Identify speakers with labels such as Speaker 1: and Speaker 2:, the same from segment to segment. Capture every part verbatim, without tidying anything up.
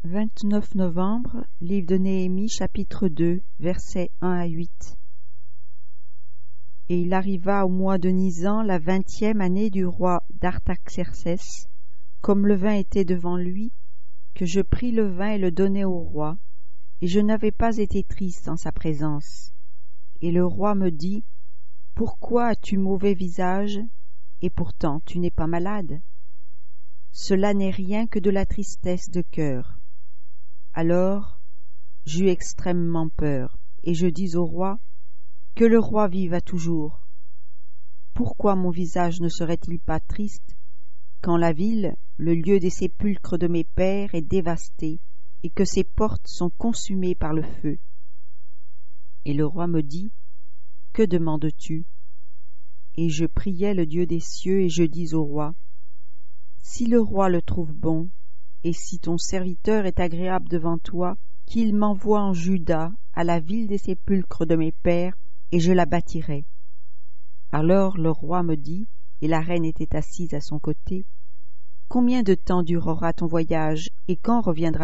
Speaker 1: vingt-neuf novembre, livre de Néhémie, chapitre deux, versets un à huit. Et il arriva au mois de Nisan, la vingtième année du roi d'Artaxercès, comme le vin était devant lui, que je pris le vin et le donnai au roi, et je n'avais pas été triste en sa présence. Et le roi me dit, « Pourquoi as-tu mauvais visage, et pourtant tu n'es pas malade ? Cela n'est rien que de la tristesse de cœur. » Alors j'eus extrêmement peur, et je dis au roi, « Que le roi vive à toujours. Pourquoi mon visage ne serait-il pas triste, quand la ville, le lieu des sépulcres de mes pères, est dévastée, et que ses portes sont consumées par le feu ?» Et le roi me dit, « Que demandes-tu » Et je priai le Dieu des cieux, et je dis au roi, « Si le roi le trouve bon, et si ton serviteur est agréable devant toi, qu'il m'envoie en Juda, à la ville des sépulcres de mes pères, et je la bâtirai. » Alors le roi me dit, et la reine était assise à son côté, « Combien de temps durera ton voyage, et quand reviendras-tu »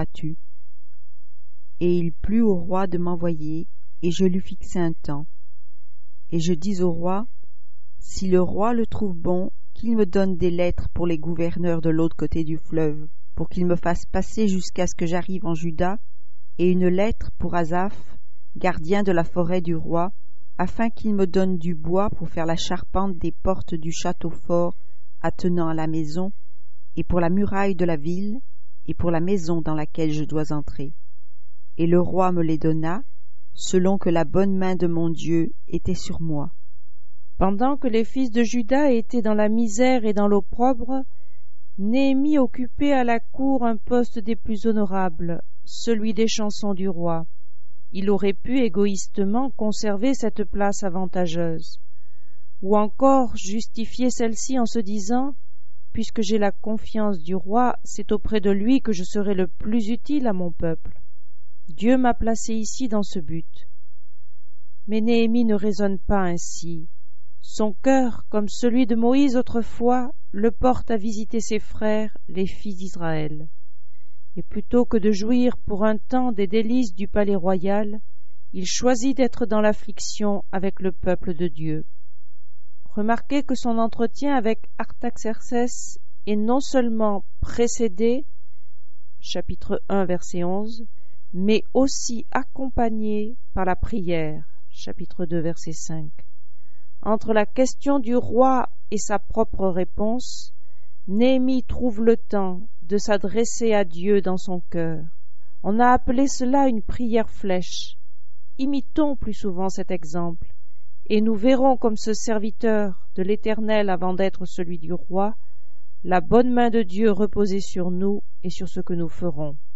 Speaker 1: Et il plut au roi de m'envoyer, et je lui fixai un temps. Et je dis au roi, « Si le roi le trouve bon, qu'il me donne des lettres pour les gouverneurs de l'autre côté du fleuve, pour qu'ils me fassent passer jusqu'à ce que j'arrive en Juda, et une lettre pour Asaph, gardien de la forêt du roi, afin qu'il me donne du bois pour faire la charpente des portes du château fort attenant à la maison, et pour la muraille de la ville, et pour la maison dans laquelle je dois entrer. » Et le roi me les donna, selon que la bonne main de mon Dieu était sur moi.
Speaker 2: Pendant que les fils de Juda étaient dans la misère et dans l'opprobre, Néhémie occupait à la cour un poste des plus honorables, celui des chansons du roi. Il aurait pu égoïstement conserver cette place avantageuse, ou encore justifier celle-ci en se disant « Puisque j'ai la confiance du roi, c'est auprès de lui que je serai le plus utile à mon peuple. Dieu m'a placé ici dans ce but. » Mais Néhémie ne raisonne pas ainsi. Son cœur, comme celui de Moïse autrefois, le porte à visiter ses frères, les fils d'Israël. Et plutôt que de jouir pour un temps des délices du palais royal, il choisit d'être dans l'affliction avec le peuple de Dieu. Remarquez que son entretien avec Artaxercès est non seulement précédé, chapitre un, verset onze, mais aussi accompagné par la prière, chapitre deux, verset cinq. Entre la question du roi et sa propre réponse, Néhémie trouve le temps de s'adresser à Dieu dans son cœur. On a appelé cela une prière flèche. Imitons plus souvent cet exemple, et nous verrons comme ce serviteur de l'Éternel avant d'être celui du roi, la bonne main de Dieu reposer sur nous et sur ce que nous ferons.